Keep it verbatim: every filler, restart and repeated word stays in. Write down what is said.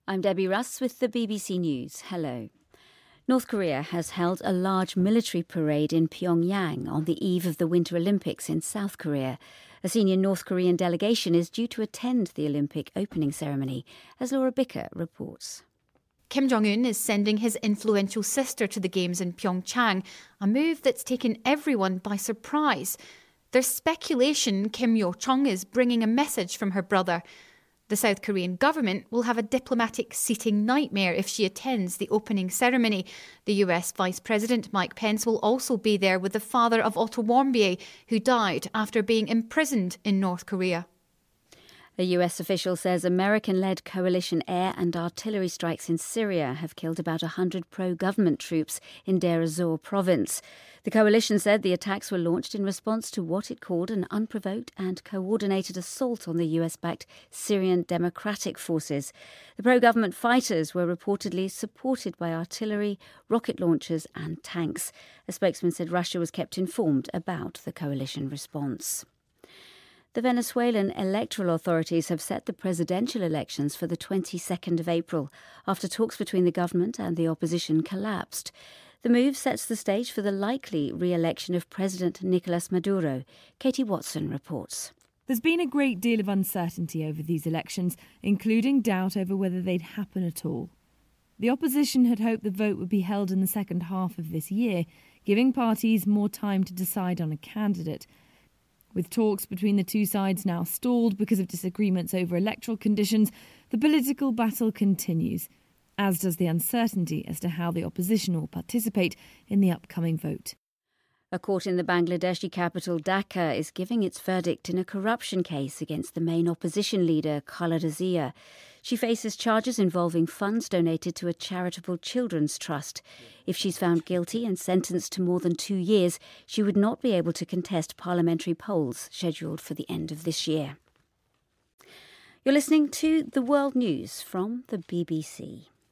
I'm Debbie Russ with the B B C News. Hello. North Korea has held a large military parade in Pyongyang on the eve of the Winter Olympics in South Korea. A senior North Korean delegation is due to attend the Olympic opening ceremony, as Laura Bicker reports. Kim Jong-un is sending his influential sister to the Games in Pyeongchang, a move that's taken everyone by surprise. There's speculation Kim Yo-chung is bringing a message from her brother. The South Korean government will have a diplomatic seating nightmare if she attends the opening ceremony. The U S Vice President Mike Pence will also be there with the father of Otto Warmbier, who died after being imprisoned in North Korea. A U S official says American-led coalition air and artillery strikes in Syria have killed about one hundred pro-government troops in Deir ez-Zor province. The coalition said the attacks were launched in response to what it called an unprovoked and coordinated assault on the U S-backed Syrian Democratic Forces. The pro-government fighters were reportedly supported by artillery, rocket launchers and tanks. A spokesman said Russia was kept informed about the coalition response. The Venezuelan electoral authorities have set the presidential elections for the twenty-second of April after talks between the government and the opposition collapsed. The move sets the stage for the likely re-election of President Nicolas Maduro. Katie Watson reports. There's been a great deal of uncertainty over these elections, including doubt over whether they'd happen at all. The opposition had hoped the vote would be held in the second half of this year, giving parties more time to decide on a candidate. With talks between the two sides now stalled because of disagreements over electoral conditions, the political battle continues, as does the uncertainty as to how the opposition will participate in the upcoming vote. A court in the Bangladeshi capital Dhaka is giving its verdict in a corruption case against the main opposition leader, Khaleda Zia. She faces charges involving funds donated to a charitable children's trust. If she's found guilty and sentenced to more than two years, she would not be able to contest parliamentary polls scheduled for the end of this year. You're listening to The World News from the B B C.